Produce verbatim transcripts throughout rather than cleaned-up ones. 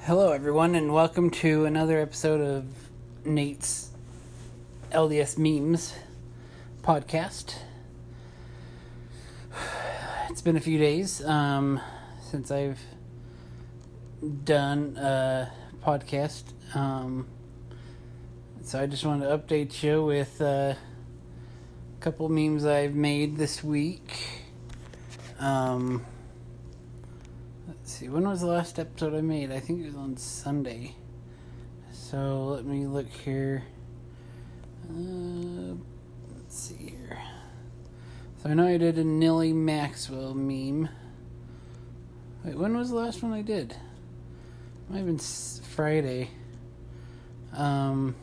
Hello, everyone, and welcome to another episode of Nate's L D S Memes podcast. It's been a few days um, since I've done a podcast, um, so I just wanted to update you with uh, a couple memes I've made this week. Um... Let's see, when was the last episode I made? I think it was on Sunday. So let me look here. Uh, let's see here. So I know I did a Nellie Maxwell meme. Wait, when was the last one I did? It might have been Friday. Um,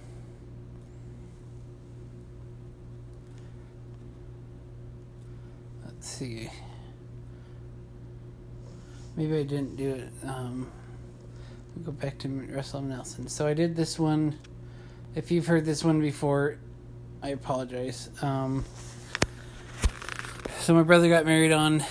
let's see. Maybe I didn't do it. Um, we'll go back to Russell M. Nelson. So I did this one. If you've heard this one before, I apologize. Um, so my brother got married on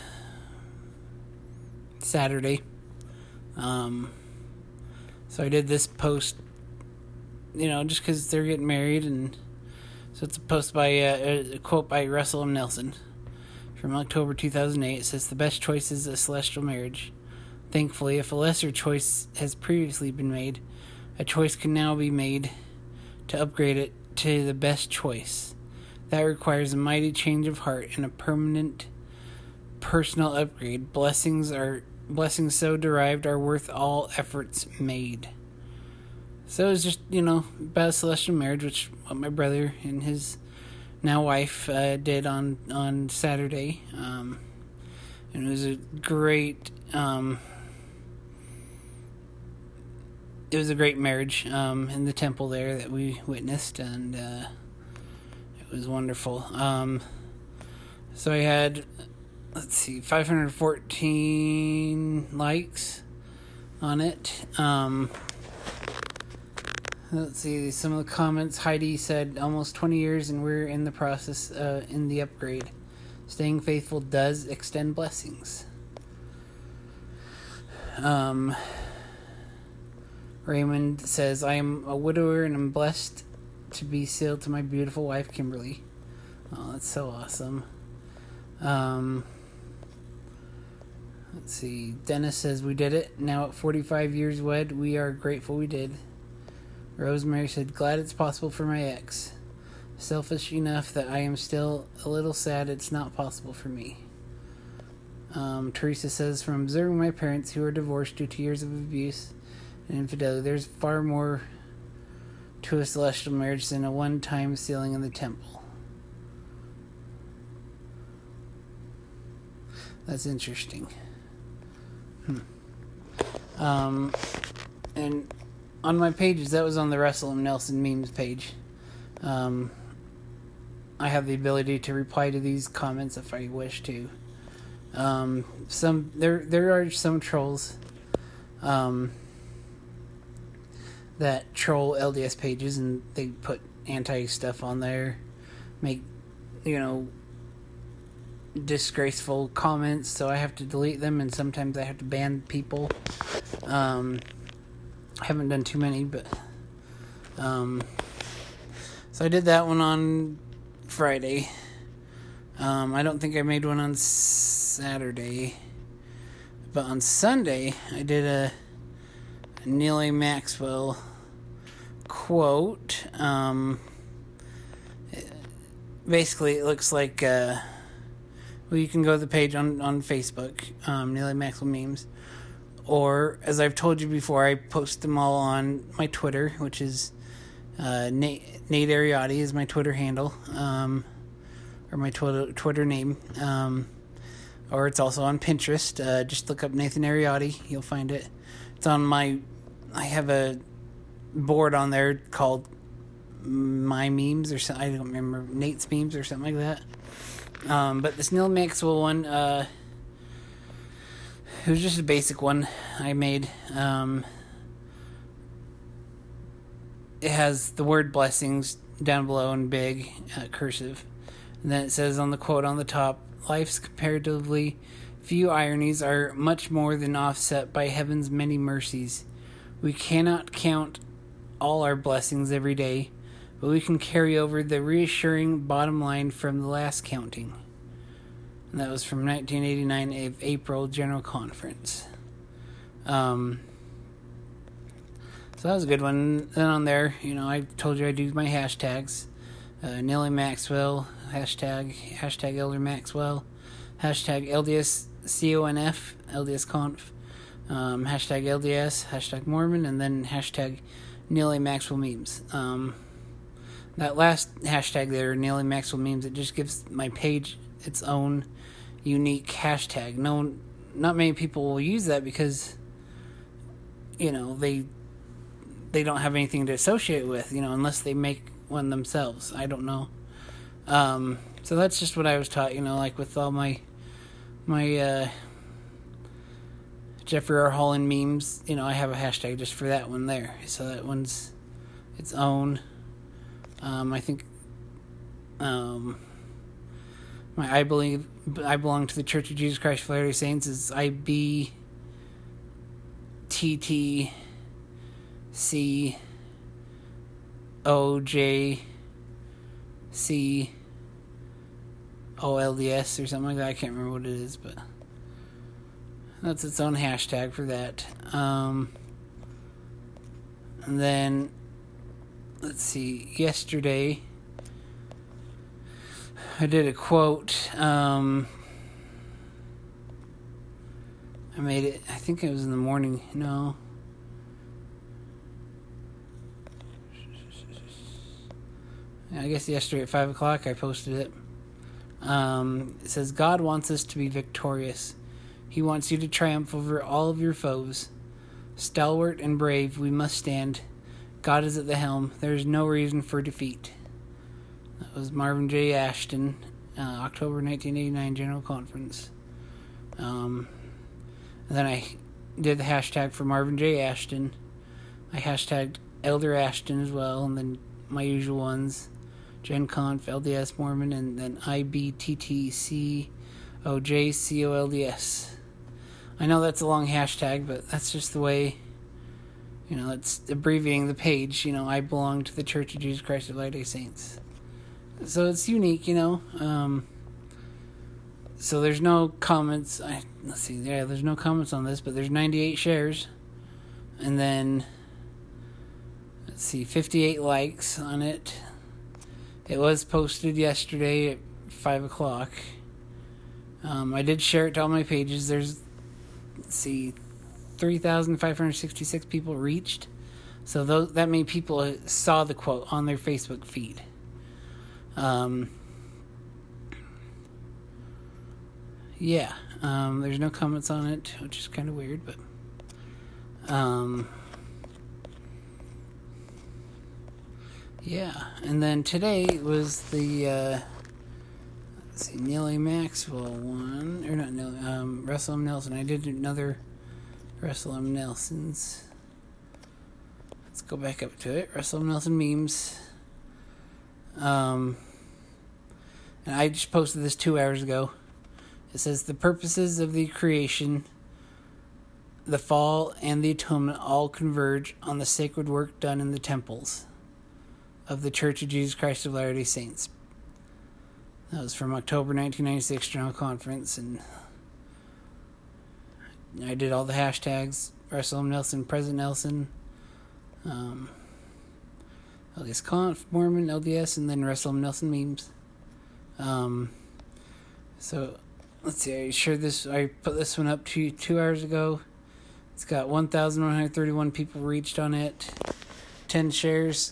Saturday. Um, so I did this post, you know, just because they're getting married. And so it's a post by, uh, a quote by Russell M. Nelson. From October two thousand eight, it says, "The best choice is a celestial marriage. Thankfully, if a lesser choice has previously been made, a choice can now be made to upgrade it to the best choice. That requires a mighty change of heart and a permanent personal upgrade. Blessings are blessings so derived are worth all efforts made." So it was just, you know, about celestial marriage, which what my brother and his now wife uh, did on on Saturday, um, and it was a great um, it was a great marriage um, in the temple there that we witnessed, and uh, it was wonderful. Um, so I had, let's see, five hundred fourteen likes on it. Um, Let's see, some of the comments. Heidi said, "Almost twenty years and we're in the process, uh, in the upgrade. Staying faithful does extend blessings." Um, Raymond says, "I am a widower and I'm blessed to be sealed to my beautiful wife, Kimberly." Oh, that's so awesome. Um, let's see, Dennis says, "We did it. Now at forty-five years wed, we are grateful we did." Rosemary said, "Glad it's possible for my ex. Selfish enough that I am still a little sad it's not possible for me." Um, Teresa says, "From observing my parents who are divorced due to years of abuse and infidelity, there's far more to a celestial marriage than a one-time sealing in the temple." That's interesting. Hmm. Um, and... On my pages, that was on the Russell M. Nelson memes page. Um, I have the ability to reply to these comments if I wish to. Um, some there there are some trolls um, that troll L D S pages, and they put anti stuff on there, make you know disgraceful comments. So I have to delete them, and sometimes I have to ban people. Um, I haven't done too many, but um, so I did that one on Friday. Um, I don't think I made one on Saturday, but on Sunday I did a, a Nellie Maxwell quote. Um, it, basically, it looks like uh, well, you can go to the page on on Facebook, um, Nellie Maxwell memes. Or, as I've told you before, I post them all on my Twitter, which is uh, Nate, Nate Ariotti is my Twitter handle, um, or my Twitter Twitter name. Um, or it's also on Pinterest. Uh, just look up Nathan Ariotti, you'll find it. It's on my. I have a board on there called My Memes or something. I don't remember, Nate's Memes or something like that. Um, but this Neil Maxwell one. Uh, It was just a basic one I made. Um, it has the word blessings down below in big, uh, cursive. And then it says on the quote on the top, "Life's comparatively few ironies are much more than offset by heaven's many mercies. We cannot count all our blessings every day, but we can carry over the reassuring bottom line from the last counting. And that was from nineteen eighty-nine April General Conference. Um, so that was a good one. Then on there, you know, I told you I do my hashtags. Uh, Nellie Maxwell, hashtag, hashtag Elder Maxwell, hashtag L D S C O N F, L D S Conf, um, hashtag L D S, hashtag Mormon, and then hashtag Nellie Maxwell Memes. Um, that last hashtag there, Nellie Maxwell Memes, it just gives my page its own unique hashtag. No, not many people will use that because, you know, they they don't have anything to associate with, you know, unless they make one themselves. I don't know. Um, so that's just what I was taught, you know, like with all my my uh, Jeffrey R. Holland memes, you know, I have a hashtag just for that one there. So that one's its own. Um, I think um, my I believe I belong to the Church of Jesus Christ of Latter-day Saints is I B T T C O J C O L D S or something like that. I can't remember what it is, but that's its own hashtag for that. Um, and then, let's see, yesterday I did a quote. Um, I made it, I think it was in the morning. No. I guess yesterday at five o'clock I posted it. Um, it says, God wants us to be victorious. He wants you to triumph over all of your foes. Stalwart and brave, we must stand. God is at the helm. There is no reason for defeat. That was Marvin J. Ashton, uh, October nineteen eighty-nine General Conference. Um, and then I did the hashtag for Marvin J. Ashton. I hashtagged Elder Ashton as well, and then my usual ones. Gen Conf, L D S Mormon, and then I B T T C O J C O L D S. I know that's a long hashtag, but that's just the way, you know, it's abbreviating the page. You know, I belong to the Church of Jesus Christ of Latter-day Saints. So it's unique, you know. Um, so there's no comments. I, let's see, yeah, there's no comments on this, but there's ninety-eight shares. And then, let's see, fifty-eight likes on it. It was posted yesterday at five o'clock. Um, I did share it to all my pages. There's, let's see, three thousand five hundred sixty-six people reached. So those, that many people saw the quote on their Facebook feed. Um, yeah, um, there's no comments on it, which is kind of weird, but... Um, yeah, and then today was the, uh, let's see, Nellie Maxwell one, or not Nellie, um, Russell M. Nelson. I did another Russell M. Nelson's. Let's go back up to it. Russell M. Nelson memes. Um, and I just posted this two hours ago. It says, the purposes of the creation, the fall, and the atonement all converge on the sacred work done in the temples of the Church of Jesus Christ of Latter-day Saints. That was from October nineteen ninety-six General Conference, and I did all the hashtags, Russell M. Nelson, President Nelson, um, L D S Conf, Mormon, L D S, and then Russell M. Nelson memes. Um, so, let's see, I shared this, I put this one up to two hours ago. It's got one thousand one hundred thirty-one people reached on it, ten shares,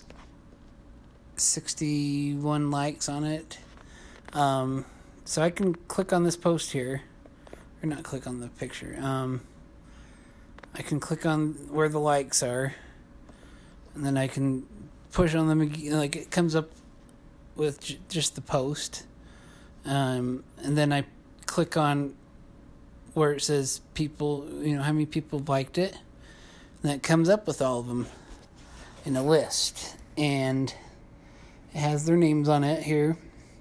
sixty-one likes on it. Um, so I can click on this post here, or not click on the picture. Um, I can click on where the likes are, and then I can push on them again. Like, it comes up with j- just the post, um, and then I click on where it says people, you know, how many people liked it, and that comes up with all of them in a list, and it has their names on it here.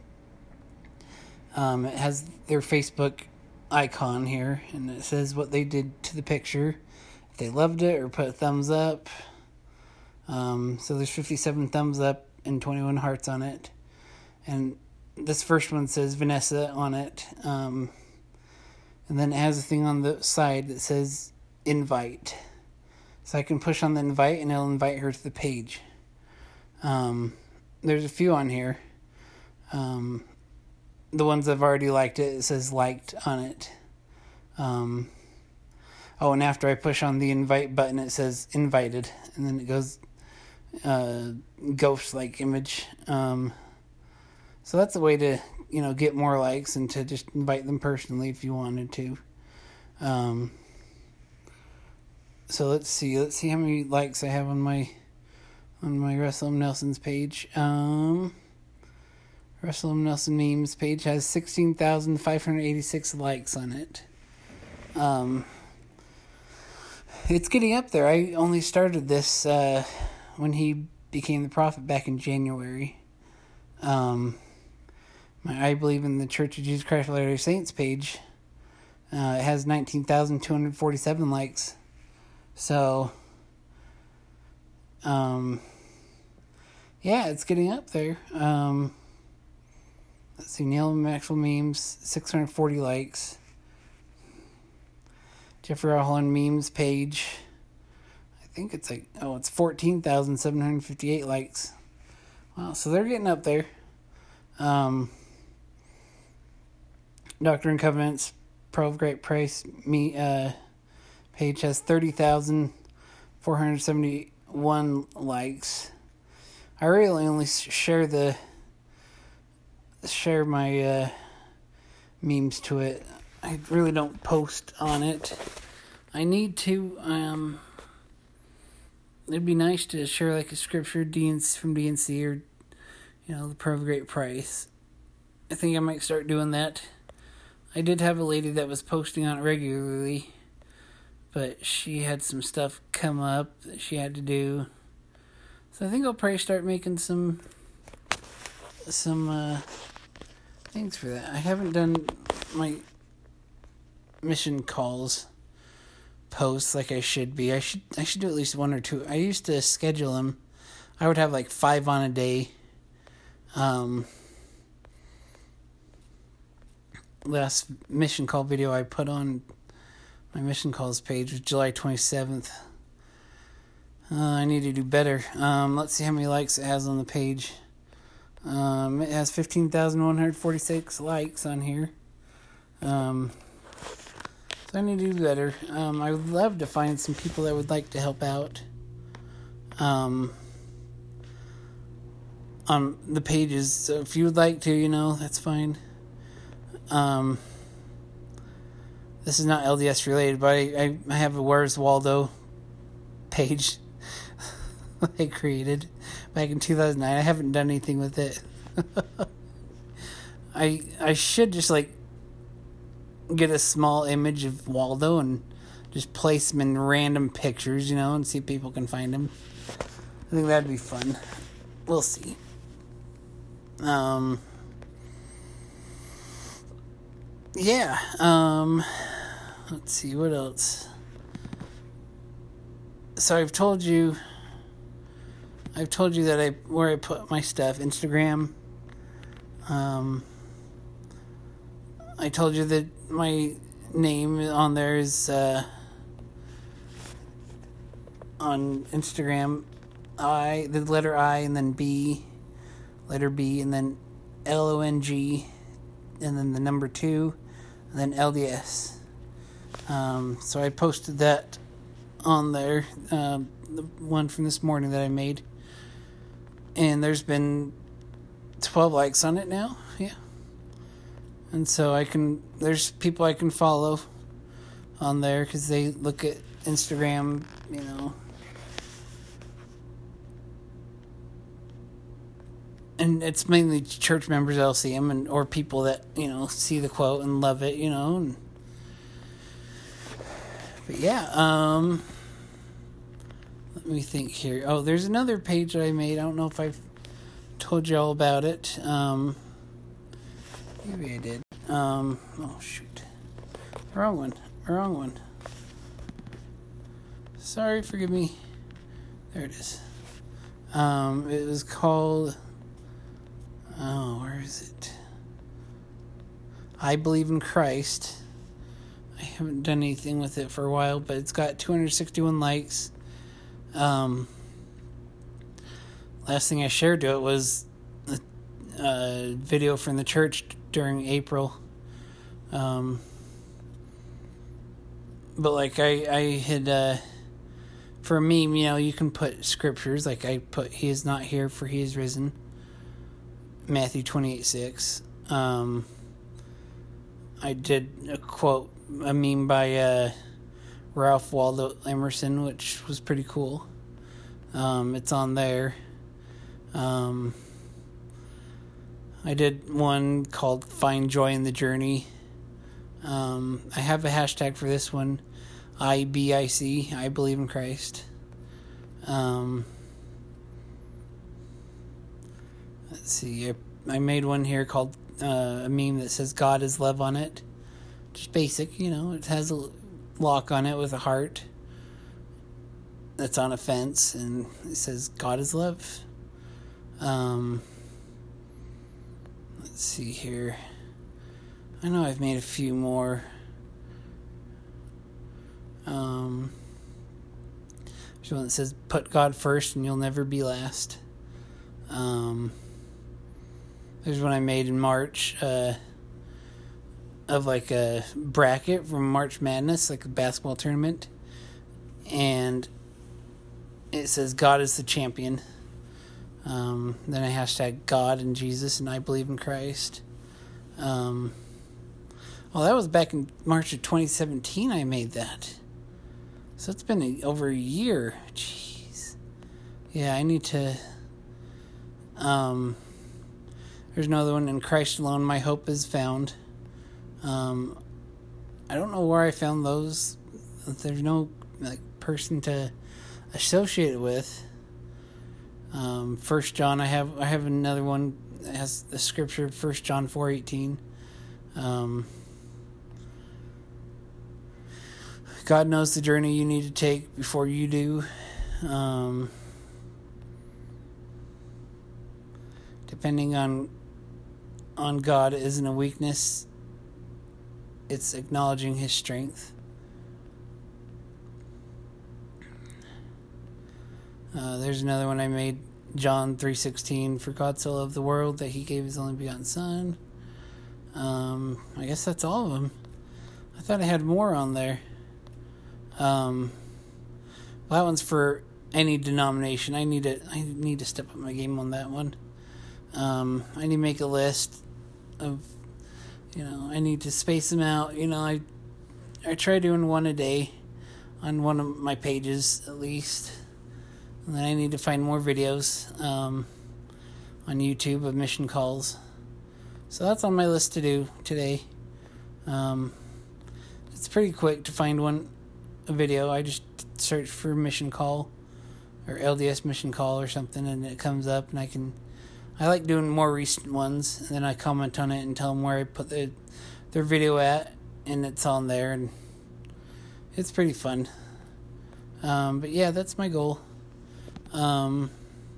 Um, it has their Facebook icon here, and it says what they did to the picture. if they loved it or put a thumbs up. Um, so there's fifty-seven thumbs up and twenty-one hearts on it. And this first one says Vanessa on it. Um, and then it has a thing on the side that says invite. So I can push on the invite and it'll invite her to the page. Um, there's a few on here. Um, the ones I've already liked it, it says liked on it. Um, oh, and after I push on the invite button, it says invited. And then it goes uh, ghost-like image. Um, so that's a way to, you know, get more likes and to just invite them personally if you wanted to. Um, so let's see. Let's see how many likes I have on my on my Russell M. Nelson's page. Um, Russell M. Nelson memes page has sixteen thousand five hundred eighty-six likes on it. Um, it's getting up there. I only started this uh, when he became the prophet back in January. Um, my I Believe in the Church of Jesus Christ of Latter-day Saints page, uh, it has nineteen thousand two hundred forty-seven likes. So, um, yeah, it's getting up there. Um, let's see, Neil Maxwell memes, six hundred forty likes. Jeffrey R. Holland memes page, I think it's like, oh, it's fourteen thousand seven hundred fifty-eight likes. Wow, so they're getting up there. Um, Doctrine and Covenants, Pearl of Great Price me, uh, page has thirty thousand four hundred seventy-one likes. I really only share the, share my, uh, memes to it. I really don't post on it. I need to, um, it'd be nice to share like a scripture D N C, from D N C or, you know, the Pearl of Great Price. I think I might start doing that. I did have a lady that was posting on it regularly, but she had some stuff come up that she had to do. So I think I'll probably start making some, some, uh, things for that. I haven't done my mission calls posts like I should be. I should I should do at least one or two. I used to schedule them. I would have like five on a day. Um, last mission call video I put on my mission calls page was July twenty-seventh. Uh, I need to do better. Um, let's see how many likes it has on the page. Um, it has fifteen thousand one hundred forty-six likes on here. Um, so I need to do better. Um, I would love to find some people that would like to help out. Um, on the pages. So if you would like to, you know, that's fine. Um, this is not L D S related, but I, I, I have a Where's Waldo page I created back in two thousand nine. I haven't done anything with it. I I should just like get a small image of Waldo and just place him in random pictures, you know, and see if people can find him. I think that'd be fun. We'll see. Um. Yeah. Um. Let's see what else. So I've told you. I've told you that I where I put my stuff. Instagram. Um. I told you that my name on there is uh, on Instagram. I the letter I and then B, letter B and then L O N G, and then the number two, and then L D S. Um, so I posted that on there, uh, the one from this morning that I made, and there's been twelve likes on it now. Yeah. And so I can, there's people I can follow on there because they look at Instagram, you know. And it's mainly church members that'll see them, and or people that, you know, see the quote and love it, you know. And, but yeah, um, let me think here. Oh, there's another page that I made. I don't know if I've told you all about it. Um, maybe I did. Um, oh shoot. Wrong one. Wrong one. Sorry, forgive me. There it is. Um, it was called... Oh, where is it? I Believe in Christ. I haven't done anything with it for a while, but it's got two hundred sixty-one likes. Um, last thing I shared to it was a, a video from the church during April. Um, but like I, I had, uh, for a meme, you know, you can put scriptures, like I put, He is not here, for He is risen. Matthew twenty-eight six. Um, I did a quote, a meme by uh, Ralph Waldo Emerson, which was pretty cool. Um, it's on there. Um, I did one called Find Joy in the Journey. Um, I have a hashtag for this one, I B I C, I Believe in Christ. Um, let's see, I, I made one here called uh, a meme that says God is love on it. Just basic, you know, it has a lock on it with a heart that's on a fence, and it says God is love. Um, let's see here. I know I've made a few more. Um, there's one that says put God first and you'll never be last. Um, there's one I made in March, uh, of like a bracket from March Madness, like a basketball tournament. And it says God is the champion. Um, then I hashtag God and Jesus and I believe in Christ. Um, well, that was back in March of twenty seventeen I made that. So it's been a, over a year. Jeez. Yeah, I need to... Um, there's another one, in Christ alone my hope is found. Um, I don't know where I found those. There's no like person to associate it with. Um, First John, I have I have another one that has the scripture, First John four eighteen. Um, God knows the journey you need to take before you do. Um, depending on on God isn't a weakness. It's acknowledging His strength. Uh, there's another one I made, John three sixteen. For God so loved the world that He gave His only begotten Son. Um, I guess that's all of them. I thought I had more on there. Um, well, that one's for any denomination. I need to I need to step up my game on that one. Um, I need to make a list of, you know, I need to space them out. You know, I I try doing one a day on one of my pages at least. And then I need to find more videos um, on YouTube of mission calls. So that's on my list to do today. Um, it's pretty quick to find one a video. I just search for mission call or L D S mission call or something, and it comes up, and I can. I like doing more recent ones, and then I comment on it and tell them where I put the, their video at, and it's on there, and it's pretty fun. Um, but yeah, that's my goal. Um,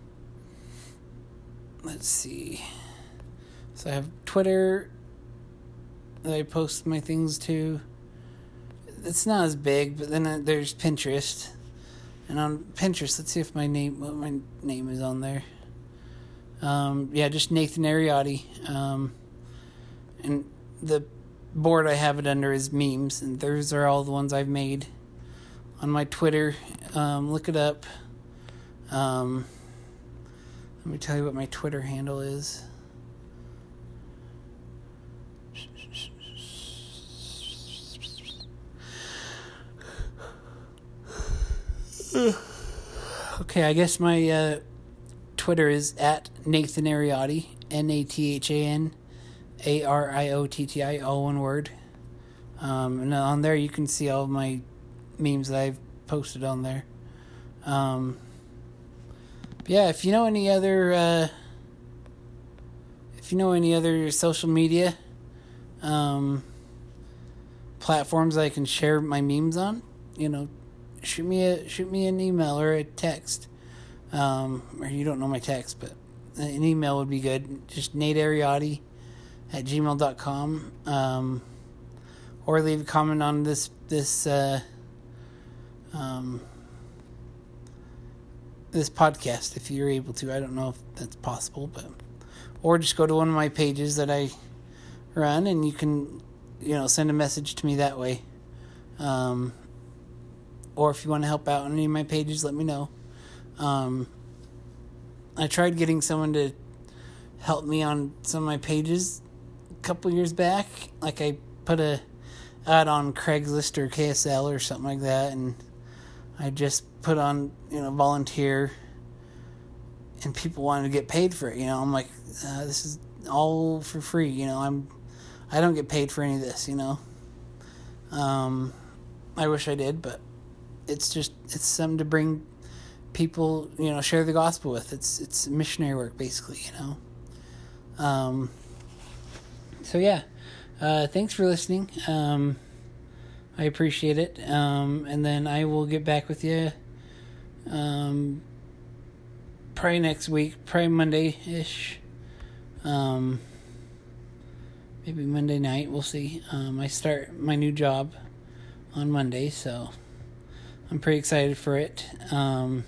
let's see. So I have Twitter that I post my things to. It's not as big, but then there's Pinterest. And on Pinterest, let's see if my name, what my name is on there. Um, yeah, just Nathan Ariotti. Um, and the board I have it under is memes, and those are all the ones I've made. On my Twitter, um, look it up. Um, let me tell you what my Twitter handle is. Okay, I guess my uh, Twitter is at Nathan Ariotti, N A T H A N A R I O T T I, all one word. Um, and on there you can see all of my memes that I've posted on there. Um, yeah, if you know any other, uh, if you know any other social media um, platforms I can share my memes on, you know, shoot me a shoot me an email or a text. Um, or you don't know my text, but an email would be good. Just Nate Ariotti at gmail dot com. Um, or leave a comment on this this uh, um, this podcast if you're able to. I don't know if that's possible, but or just go to one of my pages that I run, and you can, you know, send a message to me that way. Um, or if you want to help out on any of my pages, let me know. Um, I tried getting someone to help me on some of my pages a couple years back. Like I put a ad on Craigslist or K S L or something like that, and I just put on, you know, volunteer, and people wanted to get paid for it. You know, I'm like, uh, this is all for free. You know, I'm, I don't get paid for any of this. You know, um, I wish I did, but it's just, it's something to bring people, you know, share the gospel with. It's it's missionary work, basically, you know. Um, so yeah, uh, thanks for listening. Um, I appreciate it. Um, and then I will get back with you um, probably next week, probably Monday-ish. Um, maybe Monday night, we'll see. Um, I start my new job on Monday, so I'm pretty excited for it. Um,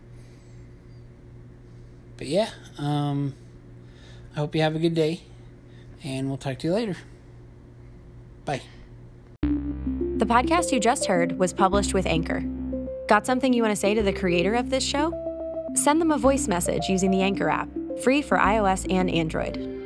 but yeah, um, I hope you have a good day, and we'll talk to you later. Bye. The podcast you just heard was published with Anchor. Got something you want to say to the creator of this show? Send them a voice message using the Anchor app, free for iOS and Android.